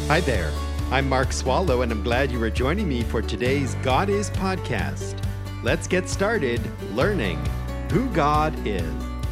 Hi there. I'm Mark Swallow, and I'm glad you are joining me for today's God Is podcast. Let's get started learning who God is.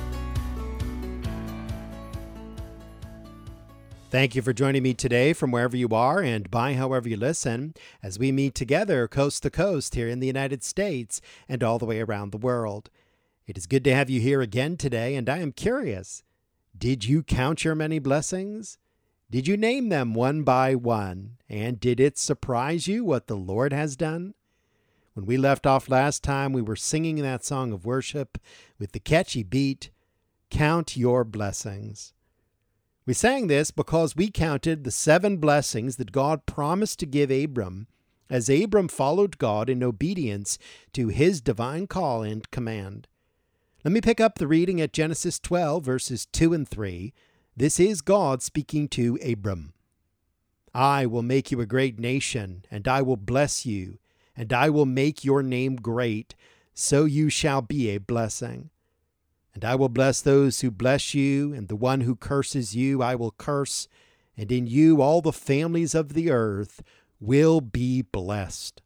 Thank you for joining me today from wherever you are and by however you listen as we meet together coast to coast here in the United States and all the way around the world. It is good to have you here again today, and I am curious, did you count your many blessings? Did you name them one by one? And did it surprise you what the Lord has done? When we left off last time, we were singing that song of worship with the catchy beat, Count Your Blessings. We sang this because we counted the 7 blessings that God promised to give Abram as Abram followed God in obedience to his divine call and command. Let me pick up the reading at Genesis 12, verses 2 and 3. This is God speaking to Abram. I will make you a great nation, and I will bless you, and I will make your name great, so you shall be a blessing. And I will bless those who bless you, and the one who curses you I will curse, and in you all the families of the earth will be blessed.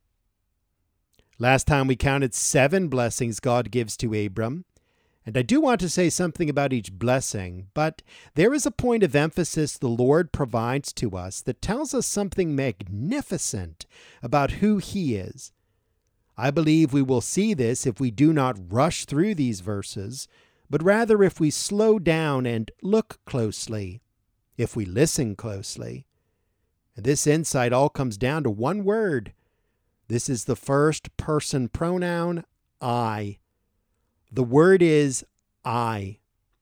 Last time we counted 7 blessings God gives to Abram, and I do want to say something about each blessing, but there is a point of emphasis the Lord provides to us that tells us something magnificent about who He is. I believe we will see this if we do not rush through these verses, but rather if we slow down and look closely, if we listen closely. And this insight all comes down to one word. This is the first person pronoun, I. The word is I.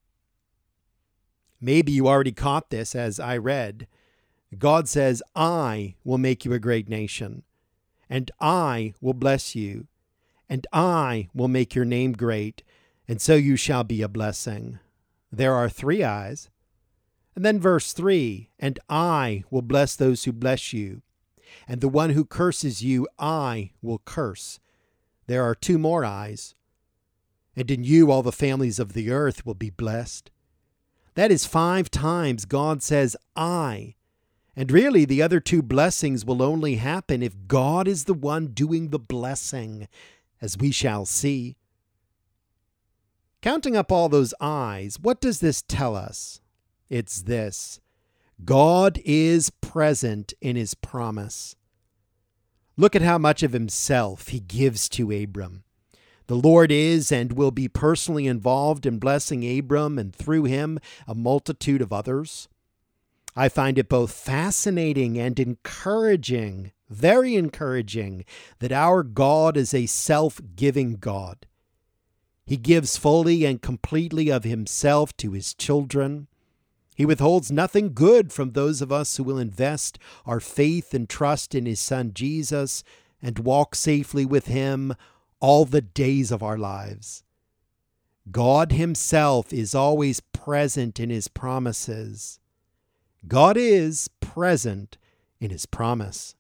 Maybe you already caught this as I read. God says, I will make you a great nation, and I will bless you, and I will make your name great, and so you shall be a blessing. There are 3 I's. And then verse 3, and I will bless those who bless you, and the one who curses you I will curse. There are 2 more I's. And in you all the families of the earth will be blessed. That is 5 times God says, I. And really, the other 2 blessings will only happen if God is the one doing the blessing, as we shall see. Counting up all those I's, what does this tell us? It's this: God is present in His promise. Look at how much of Himself He gives to Abram. The Lord is and will be personally involved in blessing Abram and through him a multitude of others. I find it both fascinating and encouraging, very encouraging, that our God is a self-giving God. He gives fully and completely of Himself to His children. He withholds nothing good from those of us who will invest our faith and trust in His Son Jesus and walk safely with Him all the days of our lives. God Himself is always present in His promises. God is present in His promise.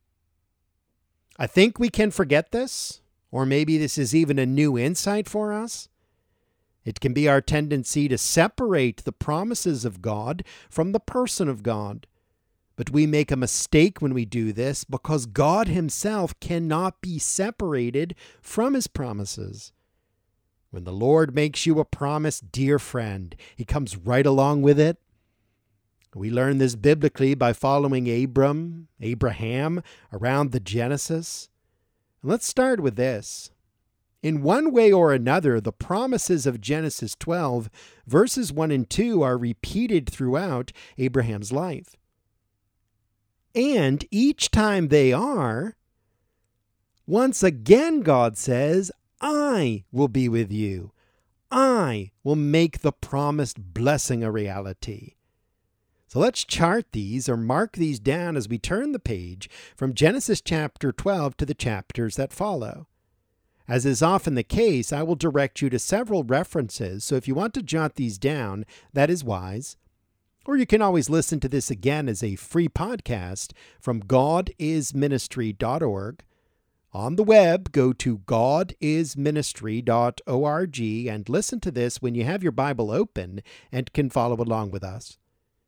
I think we can forget this, or maybe this is even a new insight for us. It can be our tendency to separate the promises of God from the person of God. But we make a mistake when we do this because God Himself cannot be separated from His promises. When the Lord makes you a promise, dear friend, He comes right along with it. We learn this biblically by following Abraham, around the Genesis. And let's start with this. In one way or another, the promises of Genesis 12, verses 1 and 2 are repeated throughout Abraham's life. And each time they are, once again God says, I will be with you. I will make the promised blessing a reality. So let's chart these or mark these down as we turn the page from Genesis chapter 12 to the chapters that follow. As is often the case, I will direct you to several references, so if you want to jot these down, that is wise. Or you can always listen to this again as a free podcast from godisministry.org. On the web, go to godisministry.org and listen to this when you have your Bible open and can follow along with us.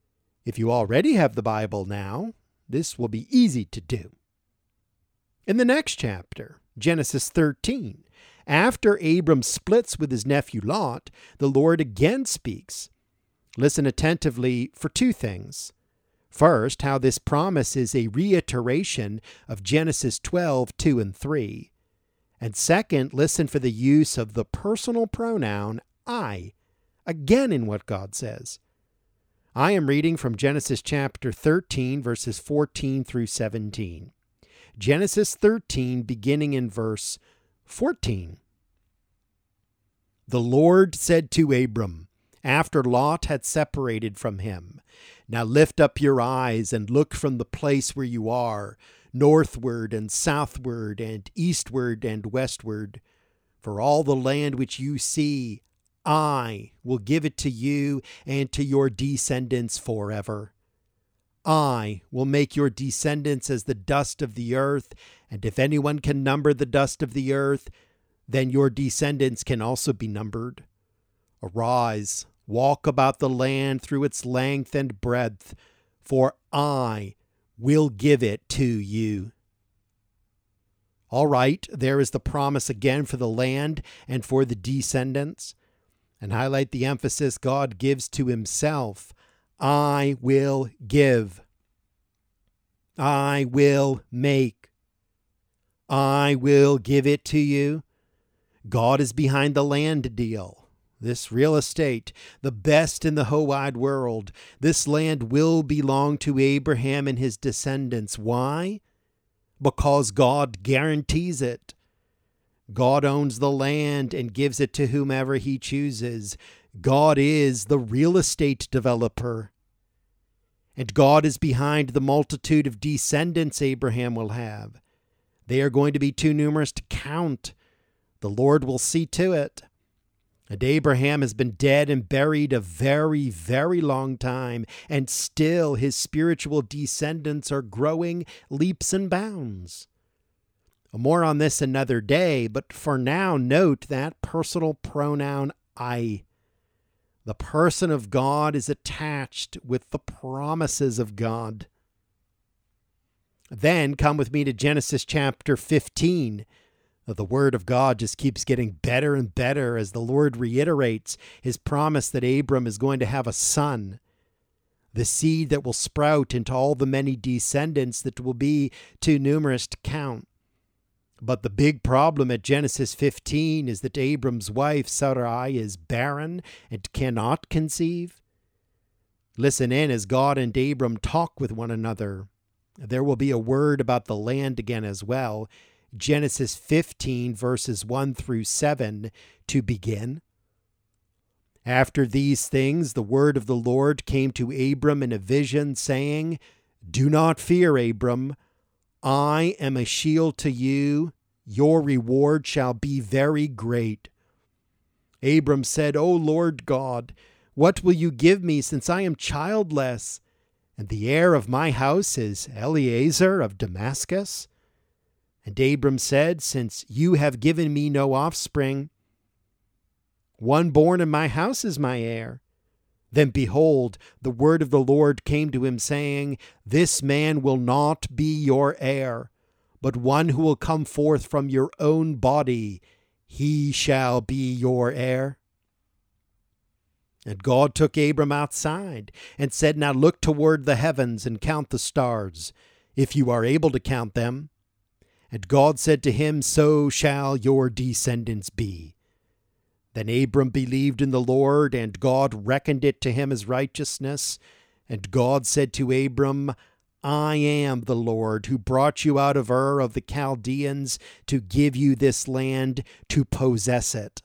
If you already have the Bible now, this will be easy to do. In the next chapter, Genesis 13, after Abram splits with his nephew Lot, the Lord again speaks. Listen attentively for two things. First, how this promise is a reiteration of Genesis 12, 2 and 3. And second, listen for the use of the personal pronoun I, again in what God says. I am reading from Genesis chapter 13, verses 14 through 17. Genesis 13, beginning in verse 14. The Lord said to Abram, after Lot had separated from him, "Now lift up your eyes and look from the place where you are, northward and southward and eastward and westward. For all the land which you see, I will give it to you and to your descendants forever. I will make your descendants as the dust of the earth, and if anyone can number the dust of the earth, then your descendants can also be numbered. Arise, walk about the land through its length and breadth, for I will give it to you." All right, there is the promise again for the land and for the descendants. And highlight the emphasis God gives to himself. I will give. I will make. I will give it to you. God is behind the land deal. This real estate, the best in the whole wide world, this land will belong to Abraham and his descendants. Why? Because God guarantees it. God owns the land and gives it to whomever he chooses. God is the real estate developer. And God is behind the multitude of descendants Abraham will have. They are going to be too numerous to count. The Lord will see to it. And Abraham has been dead and buried a very, very long time, and still his spiritual descendants are growing leaps and bounds. More on this another day, but for now, note that personal pronoun I. The person of God is attached with the promises of God. Then come with me to Genesis chapter 15. The Word of God just keeps getting better and better as the Lord reiterates his promise that Abram is going to have a son, the seed that will sprout into all the many descendants that will be too numerous to count. But the big problem at Genesis 15 is that Abram's wife Sarai is barren and cannot conceive. Listen in as God and Abram talk with one another. There will be a word about the land again as well. Genesis 15 verses 1 through 7 to begin. After these things, the word of the Lord came to Abram in a vision, saying, "Do not fear, Abram. I am a shield to you. Your reward shall be very great." Abram said, "O Lord God, what will you give me, since I am childless, and the heir of my house is Eliezer of Damascus?" And Abram said, "Since you have given me no offspring, one born in my house is my heir." Then behold, the word of the Lord came to him, saying, "This man will not be your heir, but one who will come forth from your own body, he shall be your heir." And God took Abram outside and said, "Now look toward the heavens and count the stars, if you are able to count them." And God said to him, "So shall your descendants be." Then Abram believed in the Lord, and God reckoned it to him as righteousness. And God said to Abram, "I am the Lord who brought you out of Ur of the Chaldeans to give you this land to possess it."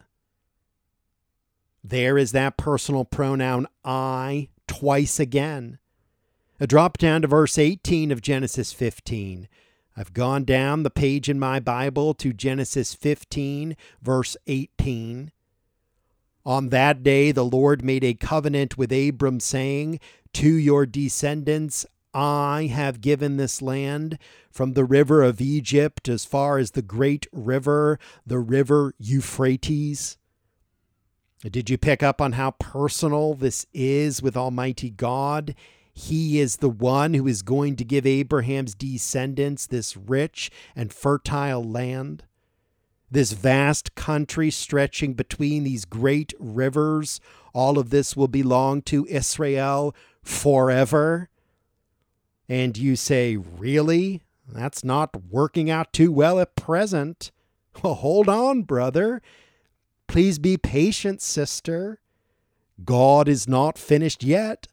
There is that personal pronoun I twice again. Drop down to verse 18 of Genesis 15. I've gone down the page in my Bible to Genesis 15, verse 18. On that day the Lord made a covenant with Abram, saying, "To your descendants I have given this land, from the river of Egypt as far as the great river, the river Euphrates." Did you pick up on how personal this is with Almighty God? He is the one who is going to give Abraham's descendants this rich and fertile land, this vast country stretching between these great rivers. All of this will belong to Israel forever. And you say, really? That's not working out too well at present. Well, hold on, brother. Please be patient, sister. God is not finished yet.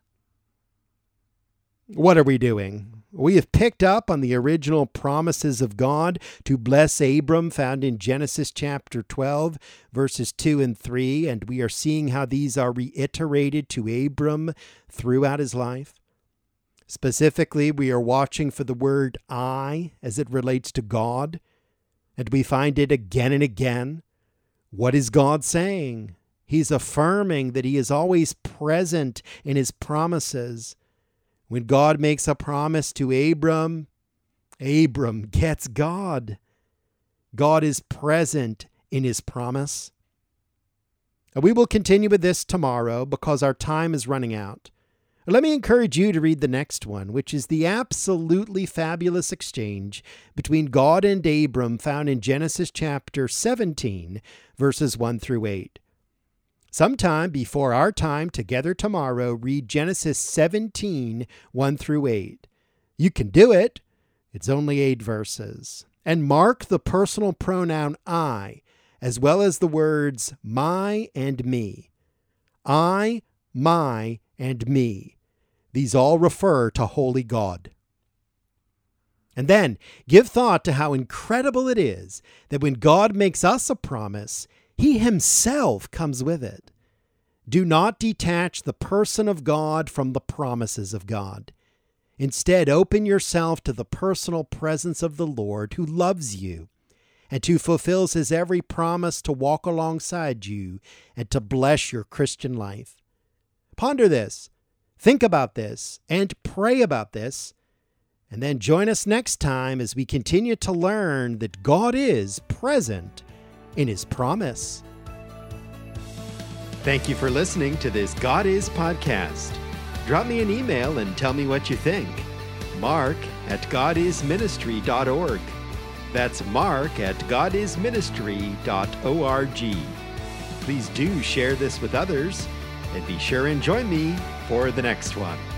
What are we doing? We have picked up on the original promises of God to bless Abram found in Genesis chapter 12, verses 2 and 3, and we are seeing how these are reiterated to Abram throughout his life. Specifically, we are watching for the word I as it relates to God, and we find it again and again. What is God saying? He's affirming that he is always present in his promises. When God makes a promise to Abram, Abram gets God. God is present in his promise. We will continue with this tomorrow because our time is running out. Let me encourage you to read the next one, which is the absolutely fabulous exchange between God and Abram found in Genesis chapter 17, verses 1 through 8. Sometime before our time together tomorrow, read Genesis 17, 1 through 8. You can do it. It's only 8 verses. And mark the personal pronoun I, as well as the words my and me. I, my, and me. These all refer to holy God. And then give thought to how incredible it is that when God makes us a promise, he himself comes with it. Do not detach the person of God from the promises of God. Instead, open yourself to the personal presence of the Lord who loves you and who fulfills his every promise to walk alongside you and to bless your Christian life. Ponder this, think about this, and pray about this, and then join us next time as we continue to learn that God is present in his promise. Thank you for listening to this God Is podcast. Drop me an email and tell me what you think. mark@godisministry.org. That's mark@godisministry.org. Please do share this with others, and be sure and join me for the next one.